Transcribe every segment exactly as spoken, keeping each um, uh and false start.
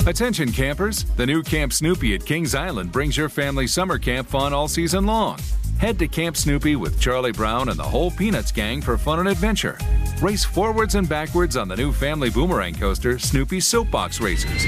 Attention campers, the new Camp Snoopy at Kings Island brings your family summer camp fun all season long. Head to Camp Snoopy with Charlie Brown and the whole Peanuts gang for fun and adventure. Race forwards and backwards on the new family boomerang coaster, Snoopy's Soapbox Racers.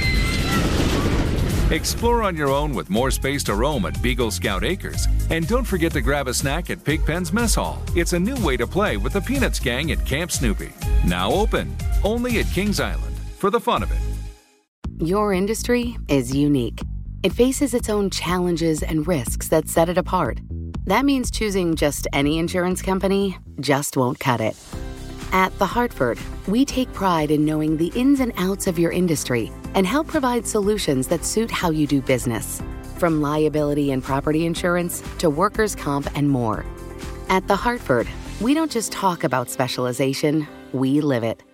Explore on your own with more space to roam at Beagle Scout Acres. And don't forget to grab a snack at Pigpen's Mess Hall. It's a new way to play with the Peanuts gang at Camp Snoopy. Now open, only at Kings Island, for the fun of it. Your industry is unique. It faces its own challenges and risks that set it apart. That means choosing just any insurance company just won't cut it. At The Hartford, we take pride in knowing the ins and outs of your industry and help provide solutions that suit how you do business. From liability and property insurance to workers' comp and more. At The Hartford, we don't just talk about specialization, we live it.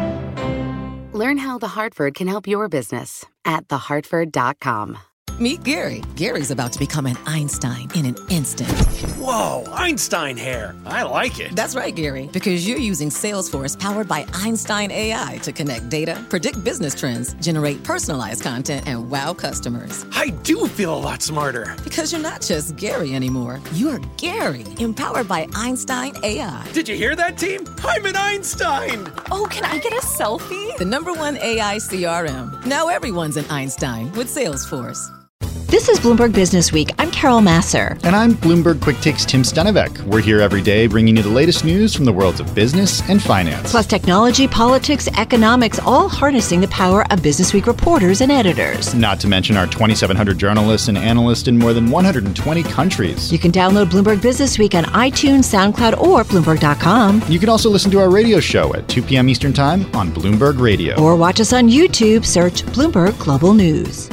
Learn how The Hartford can help your business at the hartford dot com. Meet Gary. Gary's about to become an Einstein in an instant. Whoa, Einstein hair. I like it. That's right, Gary, because you're using Salesforce powered by Einstein A I to connect data, predict business trends, generate personalized content, and wow customers. I do feel a lot smarter. Because you're not just Gary anymore. You're Gary, empowered by Einstein A I. Did you hear that, team? I'm an Einstein. Oh, can I get a selfie? The number one A I C R M. Now everyone's an Einstein with Salesforce. This is Bloomberg Business Week. I'm Carol Masser. And I'm Bloomberg Quick Takes Tim Stenevec. We're here every day bringing you the latest news from the worlds of business and finance. Plus technology, politics, economics, all harnessing the power of Business Week reporters and editors. Not to mention our twenty-seven hundred journalists and analysts in more than one hundred twenty countries. You can download Bloomberg Business Week on iTunes, SoundCloud, or Bloomberg dot com. You can also listen to our radio show at two p.m. Eastern Time on Bloomberg Radio. Or watch us on YouTube. Search Bloomberg Global News.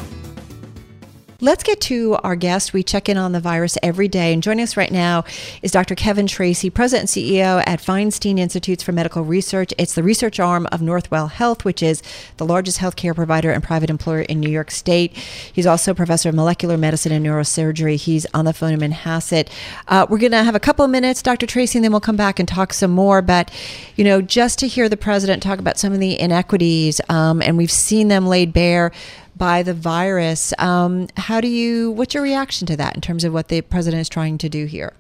Let's get to our guest. We check in on the virus every day. And joining us right now is Doctor Kevin Tracey, President and C E O at Feinstein Institutes for Medical Research. It's the research arm of Northwell Health, which is the largest healthcare provider and private employer in New York State. He's also professor of molecular medicine and neurosurgery. He's on the phone in Manhasset. Uh, we're going to have a couple of minutes, Doctor Tracey, and then we'll come back and talk some more. But, you know, just to hear the president talk about some of the inequities, um, and we've seen them laid bare by the virus. Um, how do you, what's your reaction to that in terms of what the president is trying to do here?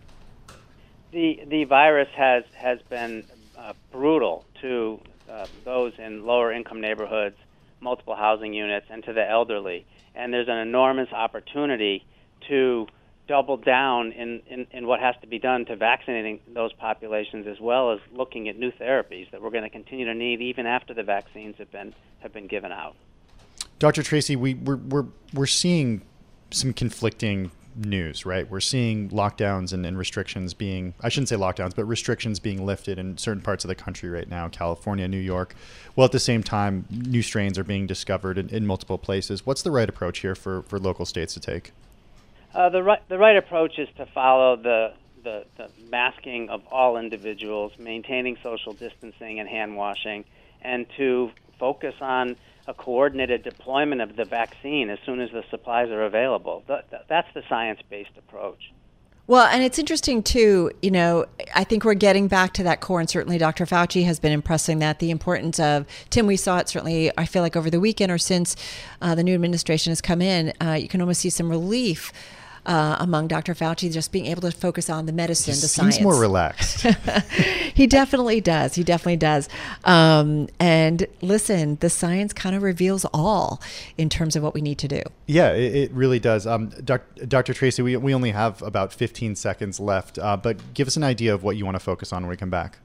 The the virus has, has been uh, brutal to uh, those in lower income neighborhoods, multiple housing units, and to the elderly. And there's an enormous opportunity to double down in, in, in what has to be done to vaccinating those populations, as well as looking at new therapies that we're going to continue to need even after the vaccines have been have been given out. Doctor Tracey, we, we're, we're, we're seeing some conflicting news, right? We're seeing lockdowns and, and restrictions being, I shouldn't say lockdowns, but restrictions being lifted in certain parts of the country right now, California, New York. Well, at the same time, new strains are being discovered in, in multiple places. What's the right approach here for, for local states to take? Uh, the right the right approach is to follow the, the, the masking of all individuals, maintaining social distancing and hand washing, and to focus on a coordinated deployment of the vaccine as soon as the supplies are available. That's the science-based approach. Well, and it's interesting, too, you know, I think we're getting back to that core, and certainly Doctor Fauci has been impressing that, the importance of, Tim, we saw it certainly, I feel like over the weekend or since uh, the new administration has come in, uh, you can almost see some relief Uh, among Doctor Fauci, just being able to focus on the medicine, he the seems science. more relaxed. He definitely does. He definitely does. Um, and listen, the science kind of reveals all in terms of what we need to do. Yeah, it, it really does. Um, doc, Doctor Tracey, we, we only have about fifteen seconds left, uh, but give us an idea of what you want to focus on when we come back.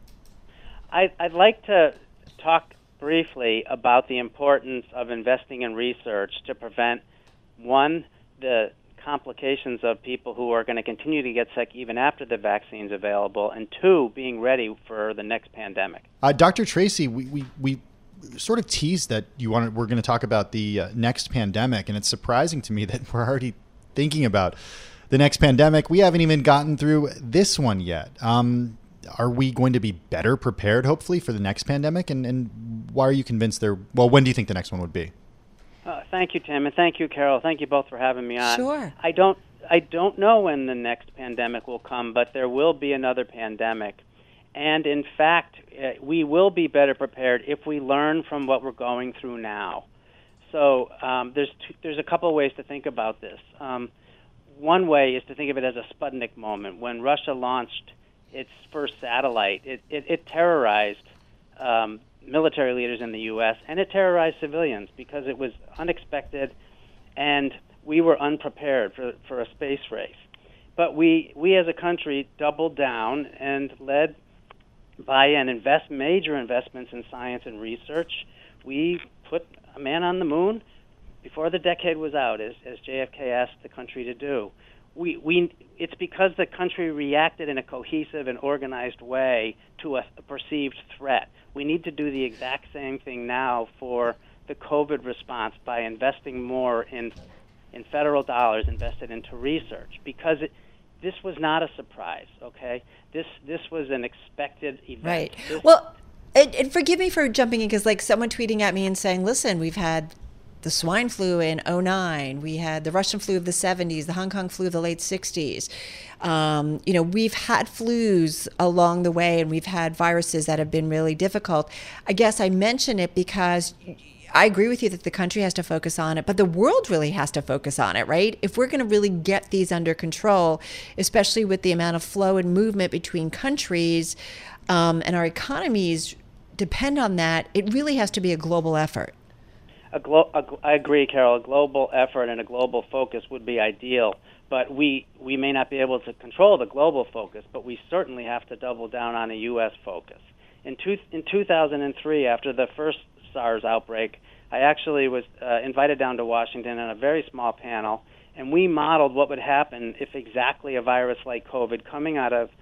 I, I'd like to talk briefly about the importance of investing in research to prevent, one, the complications of people who are going to continue to get sick even after the vaccine's available, and two, being ready for the next pandemic. Uh, Doctor Tracey, we, we, we sort of teased that you wanted, we're going to talk about the uh, next pandemic, and it's surprising to me that we're already thinking about the next pandemic. We haven't even gotten through this one yet. Um, are we going to be better prepared, hopefully, for the next pandemic? And, and why are you convinced there? Well, when do you think the next one would be? Uh, thank you, Tim, and thank you, Carol. Thank you both for having me on. Sure. I don't, I don't know when the next pandemic will come, but there will be another pandemic. And in fact, uh, we will be better prepared if we learn from what we're going through now. So um, there's two, there's a couple of ways to think about this. Um, one way is to think of it as a Sputnik moment. When Russia launched its first satellite, it, it, it terrorized um, military leaders in the U S, and it terrorized civilians because it was unexpected, and we were unprepared for, for a space race. But we, we as a country doubled down and led by an invest major investments in science and research. We put a man on the moon before the decade was out, as, as J F K asked the country to do. We, we, it's because the country reacted in a cohesive and organized way to a, a perceived threat. We need to do the exact same thing now for the COVID response by investing more in, in federal dollars invested into research, because it, this was not a surprise, okay? This, this was an expected event. Right. This, well, and, and forgive me for jumping in, because like someone tweeting at me and saying, listen, we've had the swine flu in oh nine, we had the Russian flu of the seventies, the Hong Kong flu of the late sixties. Um, you know, we've had flus along the way, and we've had viruses that have been really difficult. I guess I mention it because I agree with you that the country has to focus on it, but the world really has to focus on it, right? If we're going to really get these under control, especially with the amount of flow and movement between countries, um, and our economies depend on that, it really has to be a global effort. A glo- a, I agree, Carol. A global effort and a global focus would be ideal, but we, we may not be able to control the global focus, but we certainly have to double down on a U S focus. In, two, in two thousand three, after the first SARS outbreak, I actually was uh, invited down to Washington on a very small panel, and we modeled what would happen if exactly a virus like COVID coming out of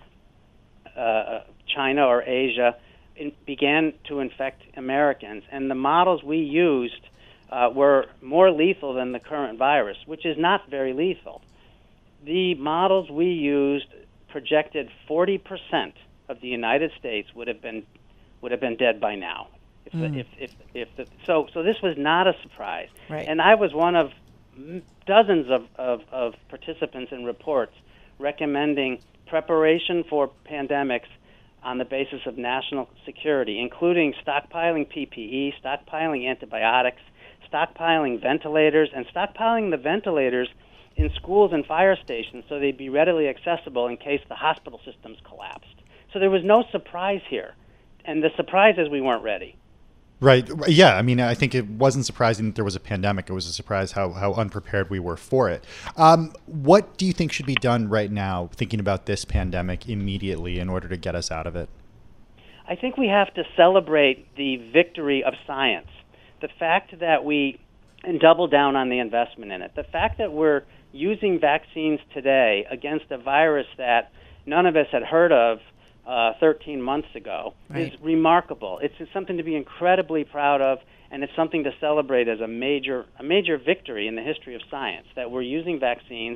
uh, China or Asia in, began to infect Americans. And the models we used Uh, were more lethal than the current virus, which is not very lethal. The models we used projected forty percent of the United States would have been would have been dead by now. If, mm. the, if, if, if the, so, so this was not a surprise. Right. And I was one of dozens of, of, of participants in reports recommending preparation for pandemics on the basis of national security, including stockpiling P P E, stockpiling antibiotics, stockpiling ventilators, and stockpiling the ventilators in schools and fire stations so they'd be readily accessible in case the hospital systems collapsed. So there was no surprise here. And the surprise is we weren't ready. Right. Yeah. I mean, I think it wasn't surprising that there was a pandemic. It was a surprise how, how unprepared we were for it. Um, what do you think should be done right now, thinking about this pandemic immediately, in order to get us out of it? I think we have to celebrate the victory of science. The fact that we, and double down on the investment in it, the fact that we're using vaccines today against a virus that none of us had heard of uh, thirteen months ago right. is remarkable. It's something to be incredibly proud of, and it's something to celebrate as a major, a major victory in the history of science, that we're using vaccines.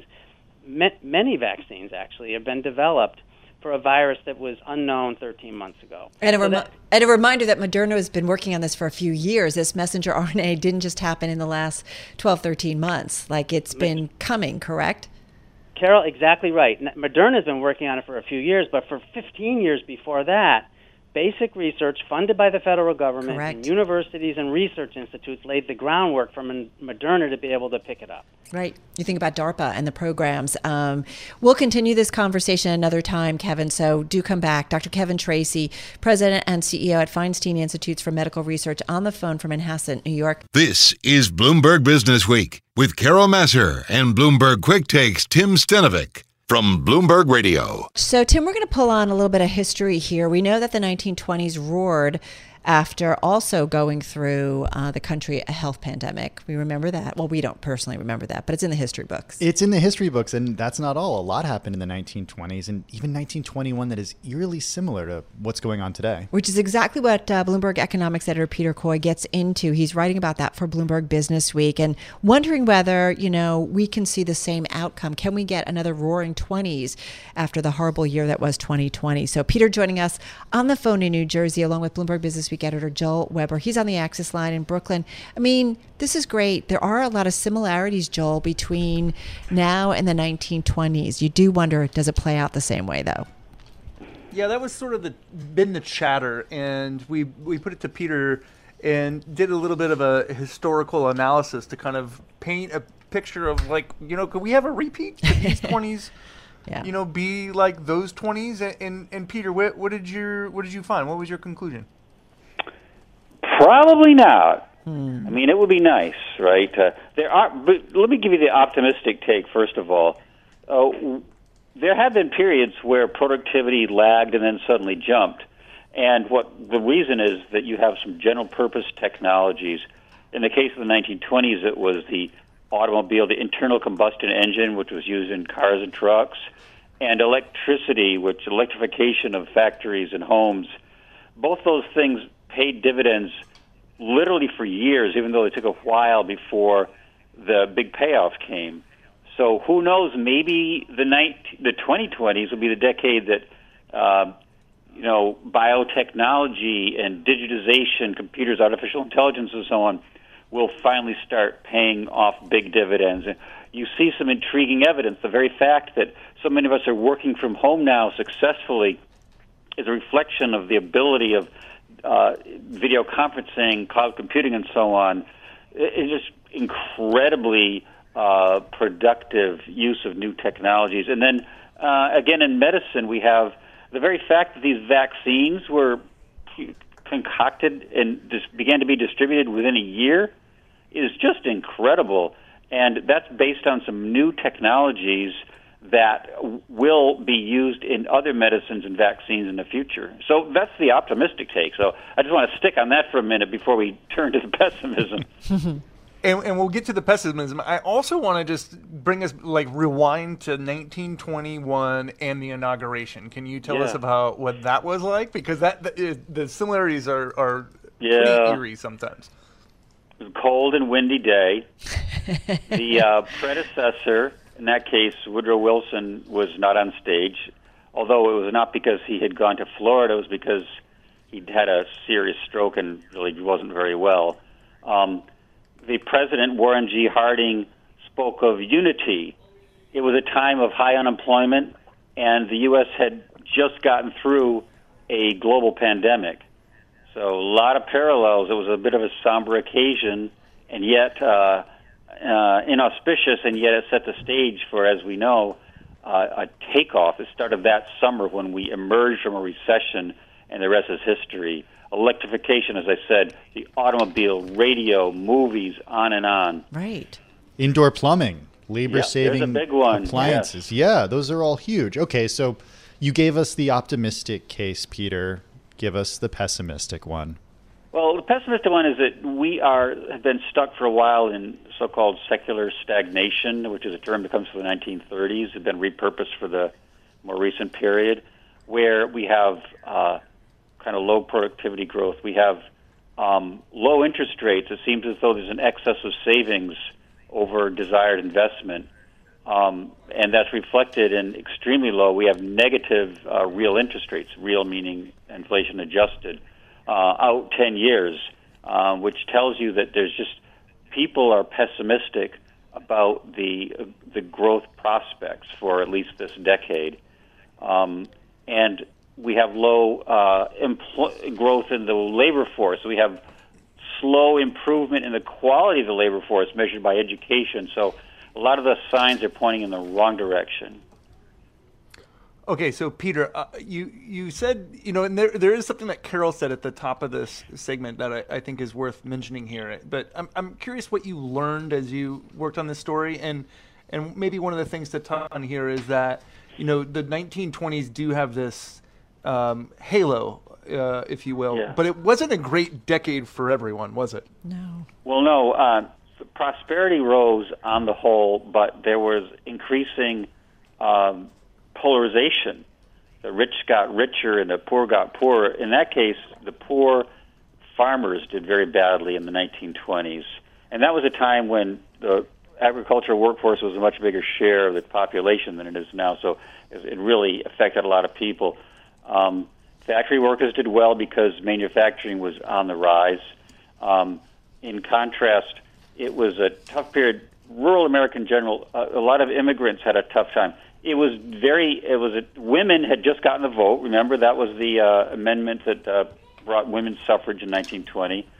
Many vaccines, actually, have been developed for a virus that was unknown thirteen months ago. And a, so rem- that, and a reminder that Moderna has been working on this for a few years. This messenger R N A didn't just happen in the last twelve, thirteen months. Like, it's been coming, correct? Carol, exactly right. Moderna has been working on it for a few years, but for fifteen years before that, basic research funded by the federal government Correct. and universities and research institutes laid the groundwork for Moderna to be able to pick it up. Right. You think about DARPA and the programs. Um, we'll continue this conversation another time, Kevin, so do come back. Doctor Kevin Tracey, President and C E O at Feinstein Institutes for Medical Research, on the phone from Manhasset, New York. This is Bloomberg Business Week with Carol Massar and Bloomberg Quick Takes Tim Stenovic from Bloomberg Radio. So, Tim, we're going to pull on a little bit of history here. We know that the nineteen twenties roared after also going through uh, the country a health pandemic. We remember that. Well, we don't personally remember that, but it's in the history books. It's in the history books, and that's not all. A lot happened in the nineteen twenties, and even nineteen twenty-one that is eerily similar to what's going on today. Which is exactly what uh, Bloomberg economics editor Peter Coy gets into. He's writing about that for Bloomberg Business Week and wondering whether, you know, we can see the same outcome. Can we get another roaring twenties after the horrible year that was twenty twenty? So Peter joining us on the phone in New Jersey, along with Bloomberg Business Week editor Joel Weber. He's on the Access line in Brooklyn. I mean, this is great. There are a lot of similarities, Joel, between now and the nineteen twenties. You do wonder, does it play out the same way, though? Yeah, that was sort of the been the chatter, and we we put it to Peter and did a little bit of a historical analysis to kind of paint a picture of, like, you know, could we have a repeat? Could these twenties, yeah. you know, be like those twenties? And, and, and Peter, what, what did your what did you find? What was your conclusion? Probably not. Hmm. I mean, it would be nice, right? Uh, there are, but let me give you the optimistic take first of all. Uh, there have been periods where productivity lagged and then suddenly jumped, and what the reason is that you have some general-purpose technologies. In the case of the nineteen twenties, it was the automobile, the internal combustion engine, which was used in cars and trucks, and electricity, which electrification of factories and homes. Both those things paid dividends literally for years, even though it took a while before the big payoff came. So who knows, maybe the nineteen, the twenty twenties will be the decade that, uh, you know, biotechnology and digitization, computers, artificial intelligence, and so on will finally start paying off big dividends. And you see some intriguing evidence. The very fact that so many of us are working from home now successfully is a reflection of the ability of uh, video conferencing, cloud computing, and so on. It's just incredibly uh, productive use of new technologies. And then, uh, again, in medicine, we have the very fact that these vaccines were concocted and just began to be distributed within a year is just incredible. And that's based on some new technologies that will be used in other medicines and vaccines in the future. So that's the optimistic take. So I just want to stick on that for a minute before we turn to the pessimism. and, and we'll get to the pessimism. I also want to just bring us, like, rewind to nineteen twenty-one and the inauguration. Can you tell yeah. us about what that was like? Because that the, the similarities are, are yeah. pretty eerie sometimes. It was a cold and windy day. The uh, predecessor, in that case, Woodrow Wilson, was not on stage, although it was not because he had gone to Florida. It was because he'd had a serious stroke and really wasn't very well. Um, the president, Warren G. Harding, spoke of unity. It was a time of high unemployment, and the U S had just gotten through a global pandemic. So a lot of parallels. It was a bit of a somber occasion, and yet uh, uh, inauspicious, and yet it set the stage for, as we know, uh, a takeoff. It started that summer when we emerged from a recession, and the rest is history. Electrification, as I said, the automobile, radio, movies, on and on. Right. Indoor plumbing, labor-saving yeah, big one. appliances. Yes. Yeah, those are all huge. Okay, so you gave us the optimistic case, Peter. Give us the pessimistic one. Well, the pessimistic one is that we are have been stuck for a while in so-called secular stagnation, which is a term that comes from the nineteen thirties. It's been repurposed for the more recent period, where we have uh, kind of low productivity growth. We have um, low interest rates. It seems as though there's an excess of savings over desired investment, um, and that's reflected in extremely low. We have negative uh, real interest rates, real meaning inflation adjusted, uh, out ten years, uh, which tells you that there's just people are pessimistic about the uh, the growth prospects for at least this decade, um, and we have low uh, empl- growth in the labor force. We have slow improvement in the quality of the labor force measured by education. So a lot of the signs are pointing in the wrong direction. Okay, so Peter, uh, you you said, you know, and there there is something that Carol said at the top of this segment that I, I think is worth mentioning here. But I'm I'm curious what you learned as you worked on this story, and and maybe one of the things to touch on here is that, you know, the nineteen twenties do have this um, halo, uh, if you will, yeah. but it wasn't a great decade for everyone, was it? No. Well, no. Uh, prosperity rose on the whole, but there was increasing Um, polarization. The rich got richer and the poor got poorer. In that case, the poor farmers did very badly in the nineteen twenties. And that was a time when the agricultural workforce was a much bigger share of the population than it is now. So it really affected a lot of people. Um, factory workers did well because manufacturing was on the rise. Um, in contrast, it was a tough period. Rural America in general, a, a lot of immigrants had a tough time. It was very, it was, a, women had just gotten the vote. Remember, that was the uh, amendment that uh, brought women's suffrage in nineteen twenty.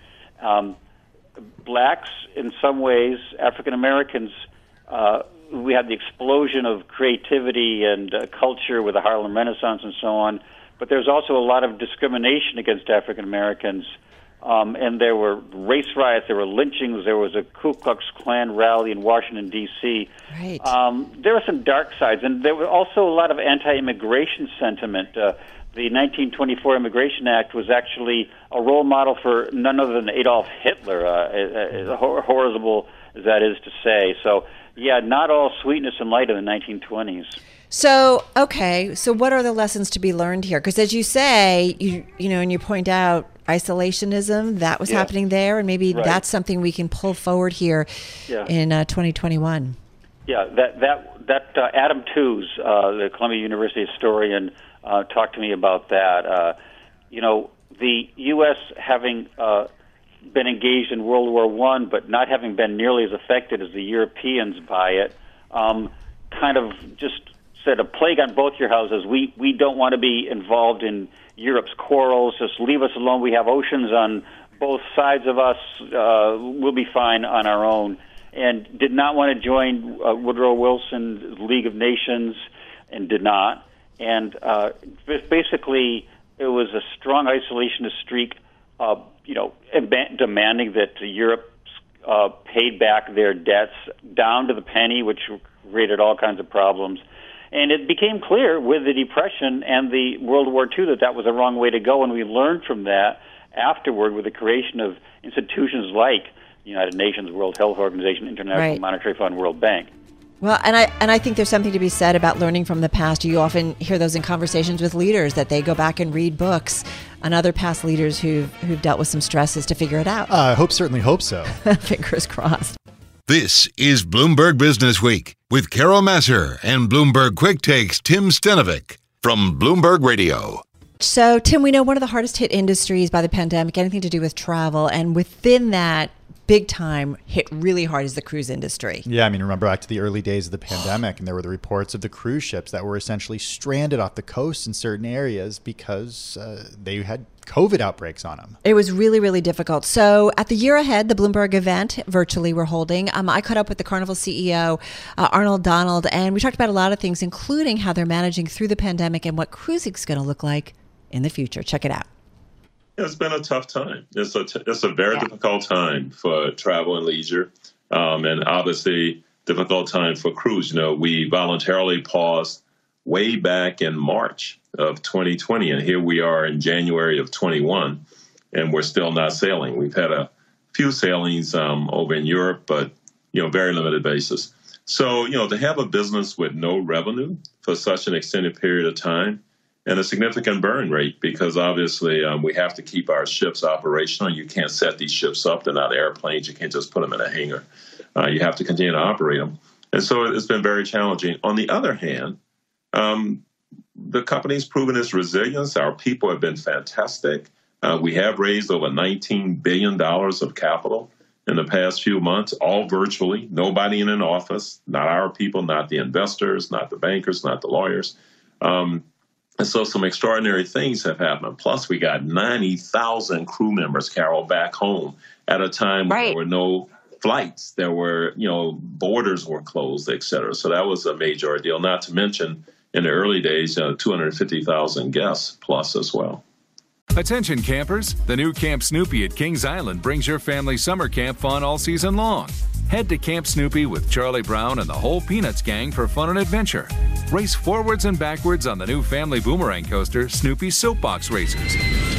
Um, blacks, in some ways, African Americans, uh, we had the explosion of creativity and uh, culture with the Harlem Renaissance and so on, but there's also a lot of discrimination against African Americans. Um, and there were race riots, there were lynchings, there was a Ku Klux Klan rally in Washington, D C Right. Um, there were some dark sides, and there was also a lot of anti-immigration sentiment. Uh, the nineteen twenty-four Immigration Act was actually a role model for none other than Adolf Hitler, uh, as horrible as that is to say. So, yeah, not all sweetness and light in the nineteen twenties. So, okay, so what are the lessons to be learned here? Because as you say, you you know, and you point out isolationism, that was Yeah. happening there, and maybe Right. that's something we can pull forward here Yeah. in uh, twenty twenty-one. Yeah, that that that uh, Adam Tooze, uh, the Columbia University historian, uh, talked to me about that. Uh, you know, the U S having uh, been engaged in World War One, but not having been nearly as affected as the Europeans by it, um, kind of just said, a plague on both your houses. We we don't want to be involved in Europe's quarrels. Just leave us alone. We have oceans on both sides of us. Uh, we'll be fine on our own. And did not want to join uh, Woodrow Wilson's League of Nations, and did not. And uh, basically, it was a strong isolationist streak, uh, you know, demanding that Europe uh, paid back their debts down to the penny, which created all kinds of problems. And it became clear with the Depression and the World War Two that that was the wrong way to go, and we learned from that afterward with the creation of institutions like the United Nations, World Health Organization, International Right. Monetary Fund, World Bank. Well, and I and I think there's something to be said about learning from the past. You often hear those in conversations with leaders, that they go back and read books on other past leaders who've who've dealt with some stresses to figure it out. Uh, I hope, certainly hope so. Fingers crossed. This is Bloomberg Business Week with Carol Massar and Bloomberg Quick Takes Tim Stenovic from Bloomberg Radio. So, Tim, we know one of the hardest hit industries by the pandemic, anything to do with travel, and within that, big time hit really hard is the cruise industry. Yeah, I mean, remember back to the early days of the pandemic, and there were the reports of the cruise ships that were essentially stranded off the coast in certain areas because uh, they had COVID outbreaks on them. It was really, really difficult. So at the year ahead, the Bloomberg event virtually we're holding, um, I caught up with the Carnival C E O, uh, Arnold Donald, and we talked about a lot of things, including how they're managing through the pandemic and what cruising is going to look like in the future. Check it out. It's been a tough time. It's a t- it's a very yeah. difficult time for travel and leisure, um, and obviously difficult time for cruise. You know, we voluntarily paused way back in March of twenty twenty, and here we are in January of twenty-one, and we're still not sailing. We've had a few sailings um, over in Europe, but you know, very limited basis. So, you know, to have a business with no revenue for such an extended period of time, and a significant burn rate, because obviously um, we have to keep our ships operational. You can't set these ships up. They're not airplanes. You can't just put them in a hangar. Uh, you have to continue to operate them. And so it's been very challenging. On the other hand, um, the company's proven its resilience. Our people have been fantastic. Uh, we have raised over nineteen billion dollars of capital in the past few months, all virtually, nobody in an office, not our people, not the investors, not the bankers, not the lawyers. Um, And so some extraordinary things have happened. Plus, we got ninety thousand crew members, Carol, back home at a time when right. there were no flights. There were, you know, borders were closed, et cetera. So that was a major ordeal, not to mention in the early days, uh, two hundred fifty thousand guests plus as well. Attention campers, the new Camp Snoopy at Kings Island brings your family summer camp fun all season long. Head to Camp Snoopy with Charlie Brown and the whole Peanuts gang for fun and adventure. Race forwards and backwards on the new family boomerang coaster, Snoopy Soapbox Racers.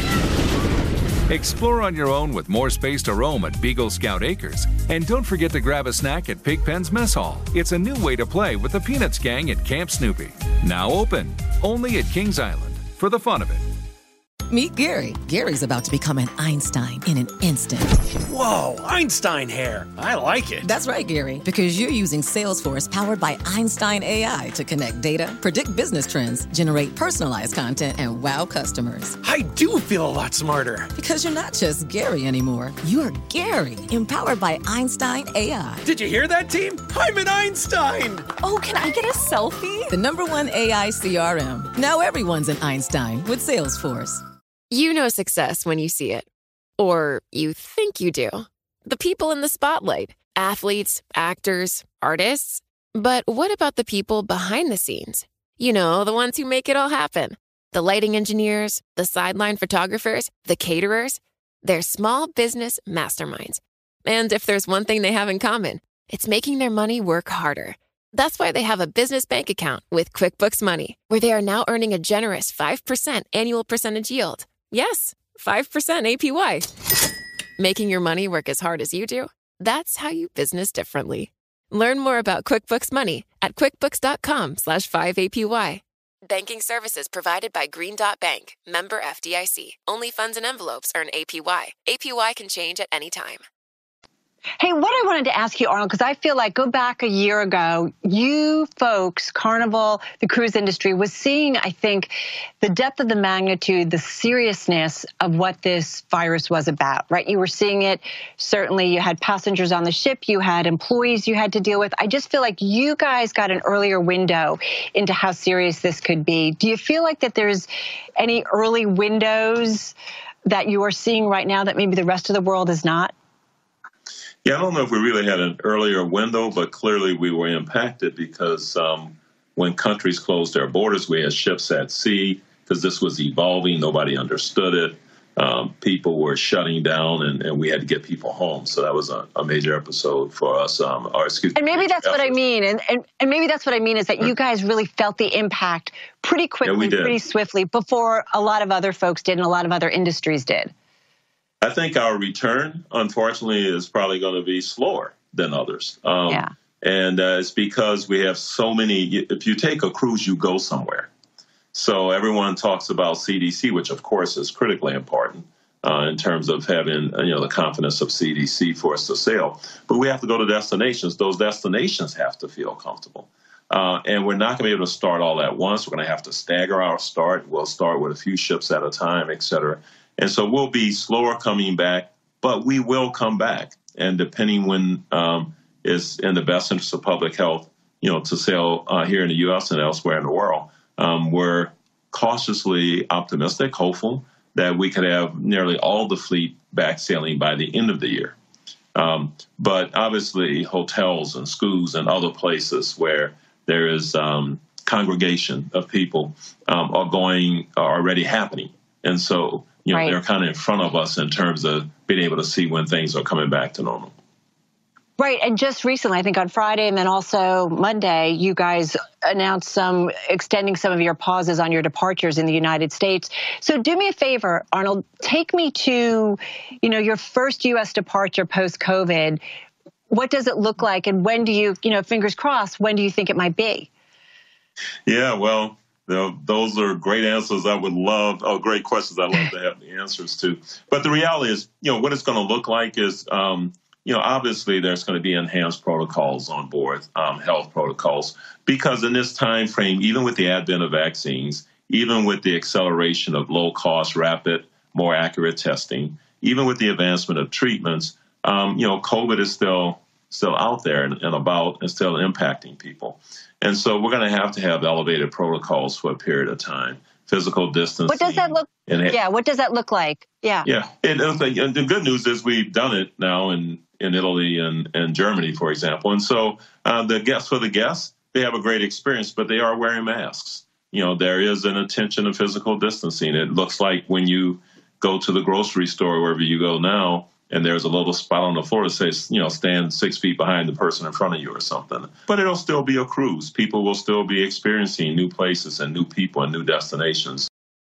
Explore on your own with more space to roam at Beagle Scout Acres. And don't forget to grab a snack at Pigpen's Mess Hall. It's a new way to play with the Peanuts gang at Camp Snoopy. Now open, only at Kings Island, for the fun of it. Meet Gary. Gary's about to become an Einstein in an instant. Whoa, Einstein hair. I like it. That's right, Gary, because you're using Salesforce powered by Einstein A I to connect data, predict business trends, generate personalized content, and wow customers. I do feel a lot smarter. Because you're not just Gary anymore. You're Gary, empowered by Einstein A I. Did you hear that, team? I'm an Einstein. Oh, can I get a selfie? The number one A I C R M. Now everyone's an Einstein with Salesforce. You know success when you see it. Or you think you do. The people in the spotlight. Athletes, actors, artists. But what about the people behind the scenes? You know, the ones who make it all happen. The lighting engineers, the sideline photographers, the caterers. They're small business masterminds. And if there's one thing they have in common, it's making their money work harder. That's why they have a business bank account with QuickBooks Money, where they are now earning a generous five percent annual percentage yield. Yes, five percent A P Y. Making your money work as hard as you do? That's how you business differently. Learn more about QuickBooks Money at quickbooks.com slash 5APY. Banking services provided by Green Dot Bank, member F D I C. Only funds and envelopes earn A P Y. A P Y can change at any time. Hey, what I wanted to ask you, Arnold, because I feel like go back a year ago, you folks, Carnival, the cruise industry, was seeing, I think, the depth of the magnitude, the seriousness of what this virus was about, right? You were seeing it. Certainly, you had passengers on the ship. You had employees you had to deal with. I just feel like you guys got an earlier window into how serious this could be. Do you feel like that there's any early windows that you are seeing right now that maybe the rest of the world is not? Yeah, I don't know if we really had an earlier window, but clearly we were impacted because um, when countries closed their borders, we had ships at sea because this was evolving. Nobody understood it. Um, people were shutting down, and, and we had to get people home. So that was a, a major episode for us. Um, or excuse and maybe me, that's what I mean. And, and and maybe that's what I mean is that you guys really felt the impact pretty quickly, yeah, pretty swiftly before a lot of other folks did and a lot of other industries did. I think our return, unfortunately, is probably going to be slower than others. Um, yeah. And uh, it's because we have so many. If you take a cruise, you go somewhere. So everyone talks about C D C, which, of course, is critically important uh, in terms of having, you know, the confidence of C D C for us to sail. But we have to go to destinations. Those destinations have to feel comfortable. Uh, and we're not going to be able to start all at once. We're going to have to stagger our start. We'll start with a few ships at a time, et cetera. And so we'll be slower coming back, but we will come back. And depending when um, is in the best interest of public health, you know, to sail uh, here in the U S and elsewhere in the world, um, we're cautiously optimistic, hopeful that we could have nearly all the fleet back sailing by the end of the year. Um, but obviously hotels and schools and other places where there is um, congregation of people um, are going, are already happening. And so, you know, right. They're kind of in front of us in terms of being able to see when things are coming back to normal. Right. And just recently, I think on Friday and then also Monday, you guys announced some extending some of your pauses on your departures in the United States. So do me a favor, Arnold, take me to, you know, your first U S departure post-COVID. What does it look like? And when do you, you know, fingers crossed, when do you think it might be? Yeah, well, you know, those are great answers I would love, oh, great questions I'd love to have the answers to. But the reality is, you know, what it's going to look like is, um, you know, obviously there's going to be enhanced protocols on board, um, health protocols, because in this time frame, even with the advent of vaccines, even with the acceleration of low-cost, rapid, more accurate testing, even with the advancement of treatments, um, you know, COVID is still still out there and, and about and still impacting people. And so we're going to have to have elevated protocols for a period of time. Physical distancing. What does that look? And, yeah, what does that look like? Yeah. Yeah, and, and the good news is we've done it now in, in Italy and, and Germany, for example. And so uh, the guests for the guests, they have a great experience, but they are wearing masks. You know, there is an attention to physical distancing. It looks like when you go to the grocery store, wherever you go now, and there's a little spot on the floor that says, you know, stand six feet behind the person in front of you or something. But it'll still be a cruise. People will still be experiencing new places and new people and new destinations.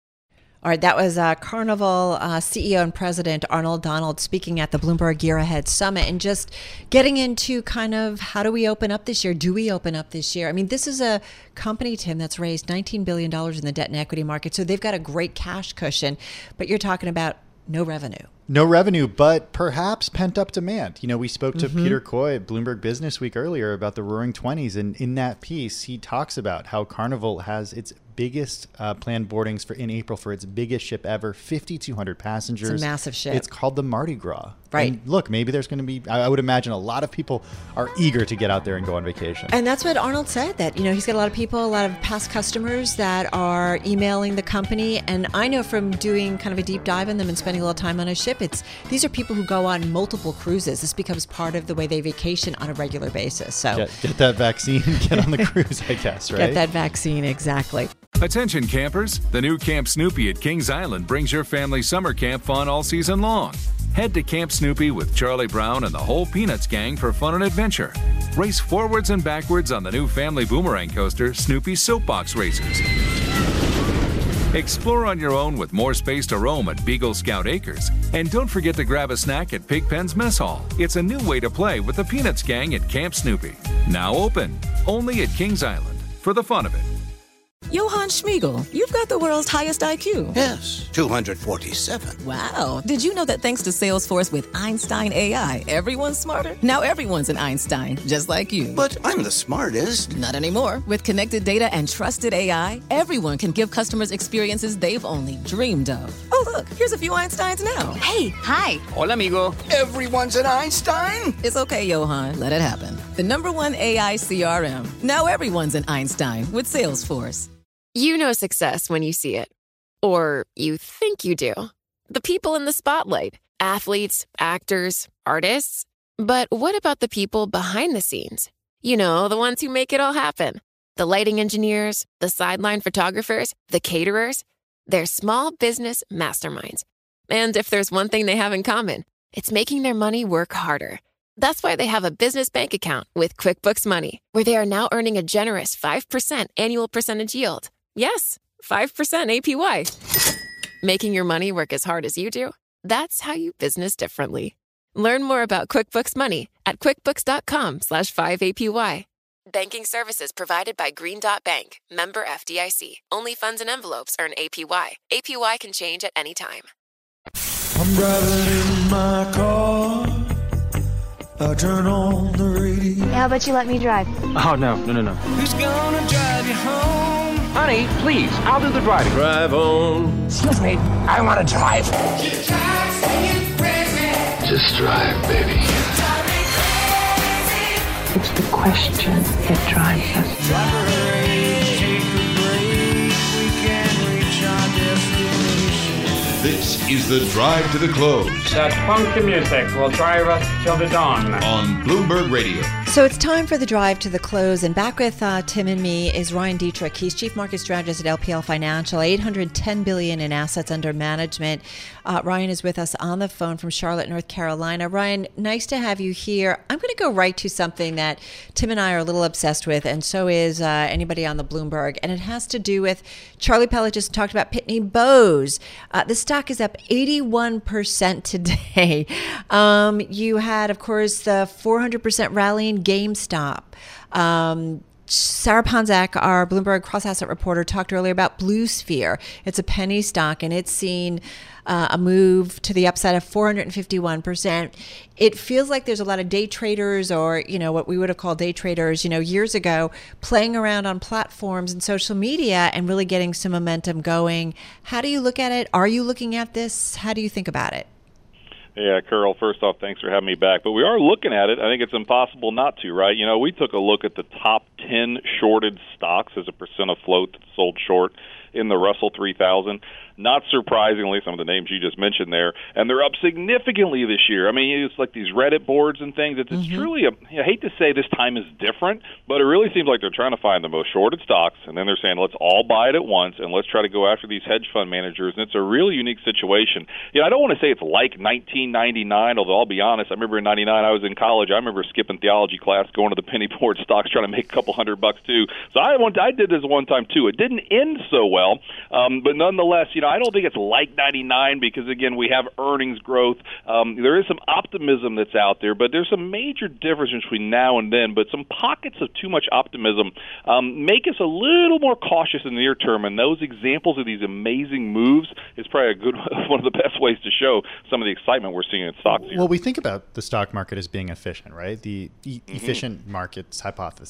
All right, that was uh, Carnival uh, C E O and President Arnold Donald speaking at the Bloomberg Year Ahead Summit and just getting into kind of how do we open up this year? Do we open up this year? I mean, this is a company, Tim, that's raised nineteen billion dollars in the debt and equity market, so they've got a great cash cushion, but you're talking about no revenue. No revenue, but perhaps pent-up demand. You know, we spoke to Mm-hmm. Peter Coy at Bloomberg Business Week earlier about the Roaring Twenties, and in that piece, he talks about how Carnival has its biggest uh, planned boardings for in April for its biggest ship ever, fifty-two hundred passengers. It's a massive ship. It's called the Mardi Gras. Right. And look, maybe there's going to be, I, I would imagine a lot of people are eager to get out there and go on vacation. And that's what Arnold said, that, you know, he's got a lot of people, a lot of past customers that are emailing the company. And I know from doing kind of a deep dive in them and spending a little time on a ship, it's these are people who go on multiple cruises. This becomes part of the way they vacation on a regular basis. So Get, get that vaccine, get on the cruise, I guess, right? Get that vaccine, exactly. Attention campers, the new Camp Snoopy at Kings Island brings your family summer camp fun all season long. Head to Camp Snoopy with Charlie Brown and the whole Peanuts gang for fun and adventure. Race forwards and backwards on the new family boomerang coaster, Snoopy Soapbox Racers. Explore on your own with more space to roam at Beagle Scout Acres. And don't forget to grab a snack at Pigpen's Mess Hall. It's a new way to play with the Peanuts gang at Camp Snoopy. Now open, only at Kings Island, for the fun of it. Johann Schmiegel, you've got the world's highest I Q. Yes, two hundred forty-seven. Wow. Did you know that thanks to Salesforce with Einstein A I, everyone's smarter? Now everyone's an Einstein, just like you. But I'm the smartest. Not anymore. With connected data and trusted A I, everyone can give customers experiences they've only dreamed of. Oh, look, here's a few Einsteins now. Hey, hi. Hola, amigo. Everyone's an Einstein? It's okay, Johann. Let it happen. The number one A I C R M. Now everyone's an Einstein with Salesforce. You know success when you see it. Or you think you do. The people in the spotlight. Athletes, actors, artists. But what about the people behind the scenes? You know, the ones who make it all happen. The lighting engineers, the sideline photographers, the caterers. They're small business masterminds. And if there's one thing they have in common, it's making their money work harder. That's why they have a business bank account with QuickBooks Money, where they are now earning a generous five percent annual percentage yield. Yes, five percent A P Y. Making your money work as hard as you do? That's how you business differently. Learn more about QuickBooks Money at quickbooks.com slash 5APY. Banking services provided by Green Dot Bank, member F D I C. Only funds and envelopes earn A P Y. A P Y can change at any time. I'm driving in my car. I turn on the radio. How about you let me drive? Oh, no, no, no, no. Who's gonna drive you home? Honey, please, I'll do the driving. Drive on. Excuse me, I want to drive. Just drive, baby. It's the question that drives us. Drive a race, take a break. We can reach our destination. This is the Drive to the Close. That funky music will drive us till the dawn. On Bloomberg Radio. So it's time for the drive to the close. And back with uh, Tim and me is Ryan Dietrich. He's Chief Market Strategist at L P L Financial, eight hundred ten billion dollars in assets under management. Uh, Ryan is with us on the phone from Charlotte, North Carolina. Ryan, nice to have you here. I'm going to go right to something that Tim and I are a little obsessed with, and so is uh, anybody on the Bloomberg. And it has to do with, Charlie Pellet just talked about Pitney Bowes. Uh, the stock is up eighty-one percent today. Um, you had, of course, the four hundred percent rally in GameStop. Um, Sarah Ponzak, our Bloomberg cross-asset reporter, talked earlier about Blue Sphere. It's a penny stock, and it's seen uh, a move to the upside of four hundred fifty-one percent. It feels like there's a lot of day traders, or, you know, what we would have called day traders, you know, years ago, playing around on platforms and social media and really getting some momentum going. How do you look at it? Are you looking at this? How do you think about it? Yeah, Carol, first off, thanks for having me back. But we are looking at it. I think it's impossible not to, right? You know, we took a look at the top ten shorted stocks as a percent of float that's sold short in the Russell three thousand. Not surprisingly, some of the names you just mentioned there, and they're up significantly this year. I mean, it's like these Reddit boards and things. It's, it's mm-hmm. truly, a, I hate to say this time is different, but it really seems like they're trying to find the most shorted stocks, and then they're saying, let's all buy it at once, and let's try to go after these hedge fund managers, and it's a really unique situation. You know, I don't want to say it's like nineteen ninety-nine, although I'll be honest, I remember in ninety-nine, I was in college. I remember skipping theology class, going to the penny board stocks, trying to make a couple hundred bucks, too. So I, went, I did this one time, too. It didn't end so well, um, but nonetheless, you know, I don't think it's like ninety-nine because, again, we have earnings growth. Um, there is some optimism that's out there, but there's some major difference between now and then. But some pockets of too much optimism um, make us a little more cautious in the near term, and those examples of these amazing moves is probably a good one of the best ways to show some of the excitement we're seeing in stocks here. Well, we think about the stock market as being efficient, right? The e- mm-hmm. efficient markets hypothesis, right?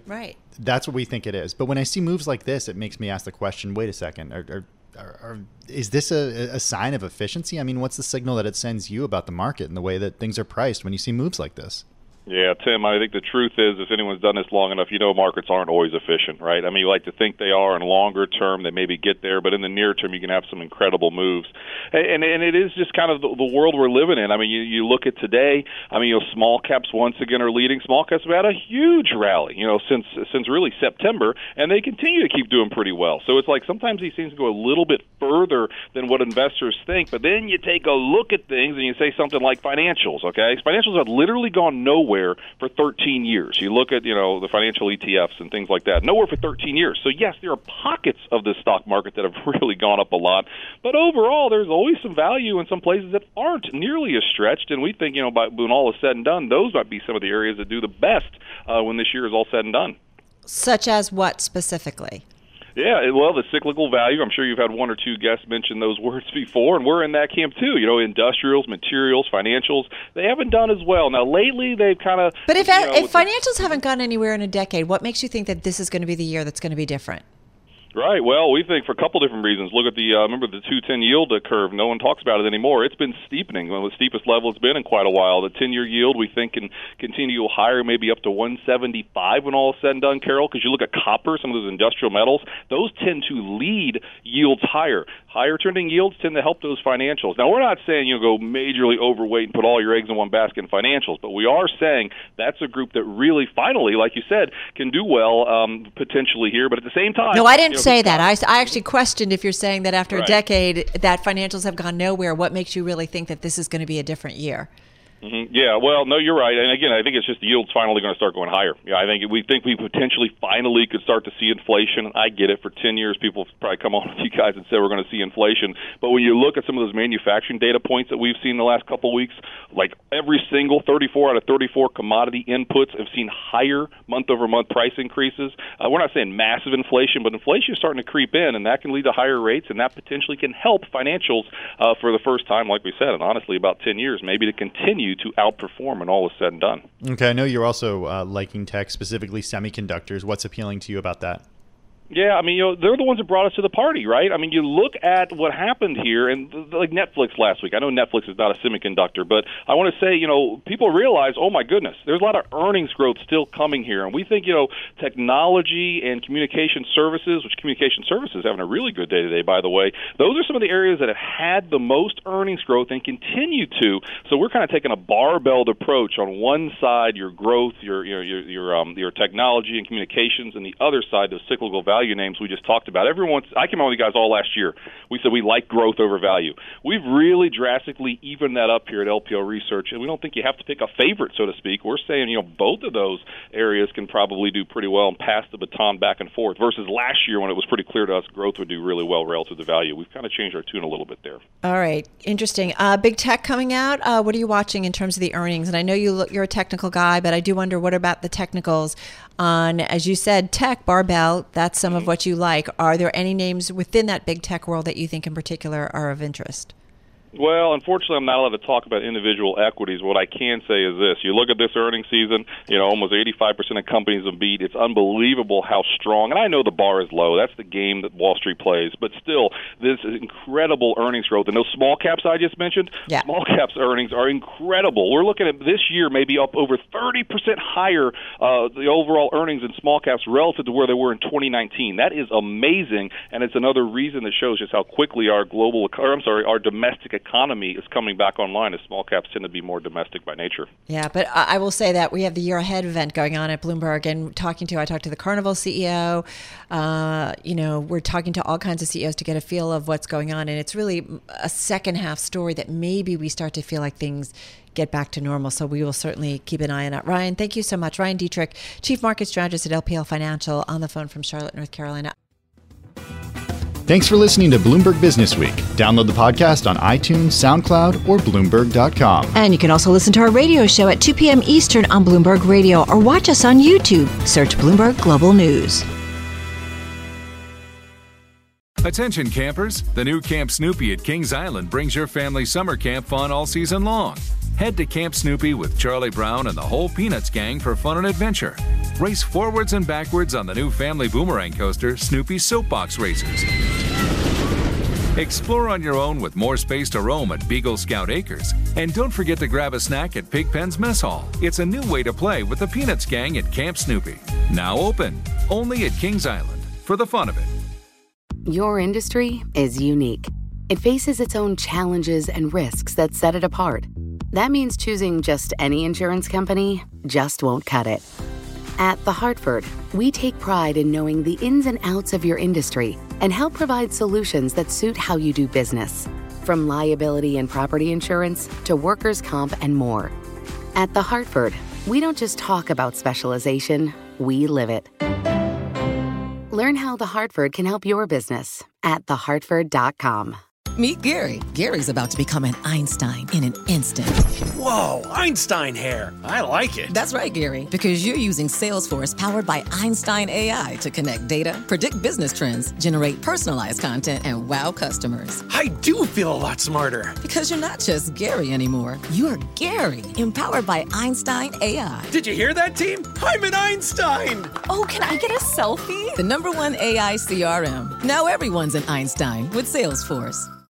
Right. That's what we think it is. But when I see moves like this, it makes me ask the question, wait a second, are, are, are, are, is this a, a sign of efficiency? I mean, what's the signal that it sends you about the market and the way that things are priced when you see moves like this? Yeah, Tim, I think the truth is if anyone's done this long enough, you know markets aren't always efficient, right? I mean, you like to think they are in longer term, they maybe get there, but in the near term, you can have some incredible moves. And and it is just kind of the, the world we're living in. I mean, you, you look at today, I mean, you know, small caps once again are leading. Small caps have had a huge rally, you know, since since really September, and they continue to keep doing pretty well. So it's like sometimes these things go a little bit further than what investors think, but then you take a look at things and you say something like financials, okay? Financials have literally gone nowhere for thirteen years. You look at, you know, the financial E T Fs and things like that. Nowhere for thirteen years. So, yes, there are pockets of the stock market that have really gone up a lot. But overall, there's always some value in some places that aren't nearly as stretched. And we think, you know, by, when all is said and done, those might be some of the areas that do the best uh, when this year is all said and done. Such as what specifically? Yeah, well, the cyclical value, I'm sure you've had one or two guests mention those words before, and we're in that camp too. You know, industrials, materials, financials, they haven't done as well. Now, lately, they've kind of... But if, you know, if financials haven't gone anywhere in a decade, what makes you think that this is going to be the year that's going to be different? Right. Well, we think for a couple different reasons. Look at the, uh, remember the two ten yield curve. No one talks about it anymore. It's been steepening. Well, the steepest level it's been in quite a while. The ten-year yield, we think, can continue higher, maybe up to one seventy-five when all is said and done, Carol, because you look at copper, some of those industrial metals, those tend to lead yields higher. Higher trending yields tend to help those financials. Now, we're not saying you know, go majorly overweight and put all your eggs in one basket in financials, but we are saying that's a group that really, finally, like you said, can do well um, potentially here. But at the same time... No, I didn't you know, say that. I, I actually questioned if you're saying that after right. a decade that financials have gone nowhere, what makes you really think that this is going to be a different year? Mm-hmm. Yeah, well, no, you're right. And again, I think it's just the yield's finally going to start going higher. Yeah, I think we think we potentially finally could start to see inflation. I get it. For ten years, people have probably come on with you guys and said we're going to see inflation. But when you look at some of those manufacturing data points that we've seen the last couple of weeks, like every single thirty-four out of thirty-four commodity inputs have seen higher month-over-month price increases. Uh, we're not saying massive inflation, but inflation is starting to creep in, and that can lead to higher rates, and that potentially can help financials uh, for the first time, like we said, and honestly about ten years, maybe to continue to outperform when all is said and done. Okay, I know you're also uh, liking tech, specifically semiconductors. What's appealing to you about that? Yeah, I mean, you know, they're the ones that brought us to the party, right? I mean, you look at what happened here, and th- like Netflix last week. I know Netflix is not a semiconductor, but I want to say, you know, people realize, oh my goodness, there's a lot of earnings growth still coming here, and we think, you know, technology and communication services, which communication services having a really good day today, by the way. Those are some of the areas that have had the most earnings growth and continue to. So we're kind of taking a barbelled approach. On one side, your growth, your your your your, um, your technology and communications, and the other side, the cyclical value. Value names we just talked about. Everyone's, I came on with you guys all last year. We said we like growth over value. We've really drastically evened that up here at L P L Research, and we don't think you have to pick a favorite, so to speak. We're saying, you know, both of those areas can probably do pretty well and pass the baton back and forth, versus last year when it was pretty clear to us growth would do really well relative to value. We've kind of changed our tune a little bit there. All right. Interesting. Uh, big tech coming out. Uh, what are you watching in terms of the earnings? And I know you look, you're a technical guy, but I do wonder, what about the technicals on, as you said, tech, barbell, that's some mm-hmm. of what you like. Are there any names within that big tech world that you think in particular are of interest? Well, unfortunately, I'm not allowed to talk about individual equities. What I can say is this. You look at this earnings season, you know, almost eighty-five percent of companies have beat. It's unbelievable how strong. And I know the bar is low. That's the game that Wall Street plays. But still, this is incredible earnings growth. And those small caps I just mentioned, yeah. small caps earnings are incredible. We're looking at this year maybe up over thirty percent higher, uh, the overall earnings in small caps relative to where they were in twenty nineteen. That is amazing, and it's another reason that shows just how quickly our global, or I'm sorry, our domestic economy economy is coming back online, as small caps tend to be more domestic by nature. Yeah, but I will say that we have the Year Ahead event going on at Bloomberg, and talking to, I talked to the Carnival C E O, uh, you know, we're talking to all kinds of C E Os to get a feel of what's going on, and it's really a second half story that maybe we start to feel like things get back to normal. So we will certainly keep an eye on it. Ryan, thank you so much. Ryan Detrick, Chief Market Strategist at L P L Financial, on the phone from Charlotte, North Carolina. Thanks for listening to Bloomberg Business Week. Download the podcast on iTunes, SoundCloud, or Bloomberg dot com. And you can also listen to our radio show at two p.m. Eastern on Bloomberg Radio, or watch us on YouTube. Search Bloomberg Global News. Attention campers, the new Camp Snoopy at Kings Island brings your family summer camp fun all season long. Head to Camp Snoopy with Charlie Brown and the whole Peanuts gang for fun and adventure. Race forwards and backwards on the new family boomerang coaster, Snoopy Soapbox Racers. Explore on your own with more space to roam at Beagle Scout Acres. And don't forget to grab a snack at Pigpen's Mess Hall. It's a new way to play with the Peanuts gang at Camp Snoopy. Now open, only at Kings Island, for the fun of it. Your industry is unique. It faces its own challenges and risks that set it apart. That means choosing just any insurance company just won't cut it. At The Hartford, we take pride in knowing the ins and outs of your industry and help provide solutions that suit how you do business. From liability and property insurance to workers' comp and more. At The Hartford, we don't just talk about specialization, we live it. Learn how The Hartford can help your business at the hartford dot com. Meet Gary. Gary's about to become an Einstein in an instant. Whoa, Einstein hair. I like it. That's right, Gary, because you're using Salesforce powered by Einstein A I to connect data, predict business trends, generate personalized content, and wow customers. I do feel a lot smarter. Because you're not just Gary anymore. You're Gary, empowered by Einstein A I. Did you hear that, team? I'm an Einstein. Oh, can I get a selfie? The number one A I C R M. Now everyone's an Einstein with Salesforce.